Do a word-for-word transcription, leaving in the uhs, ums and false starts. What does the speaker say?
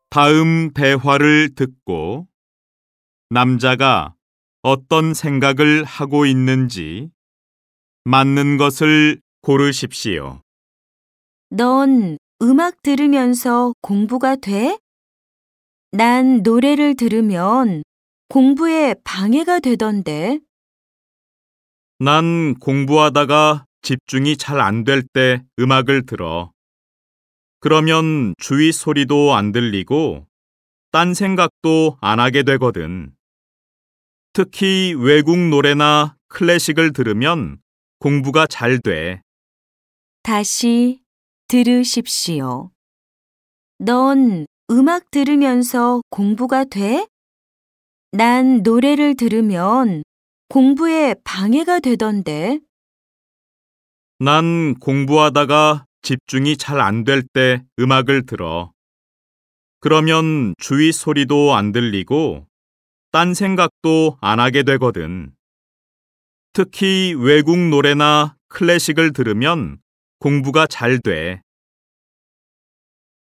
다음 대화를 듣고 남자가 어떤 생각을 하고 있는지 맞는 것을 고르십시오. 넌 음악 들으면서 공부가 돼? 난 노래를 들으면 공부에 방해가 되던데. 난 공부하다가 집중이 잘 안 될 때 음악을 들어. 그러면 주위 소리도 안 들리고 딴 생각도 안 하게 되거든. 특히 외국 노래나 클래식을 들으면 공부가 잘 돼. 다시 들으십시오. 넌 음악 들으면서 공부가 돼? 난 노래를 들으면 공부에 방해가 되던데. 난 공부하다가 집중이 잘 안 될 때 음악을 들어. 그러면 주위 소리도 안 들리고 딴 생각도 안 하게 되거든. 특히 외국 노래나 클래식을 들으면 공부가 잘 돼.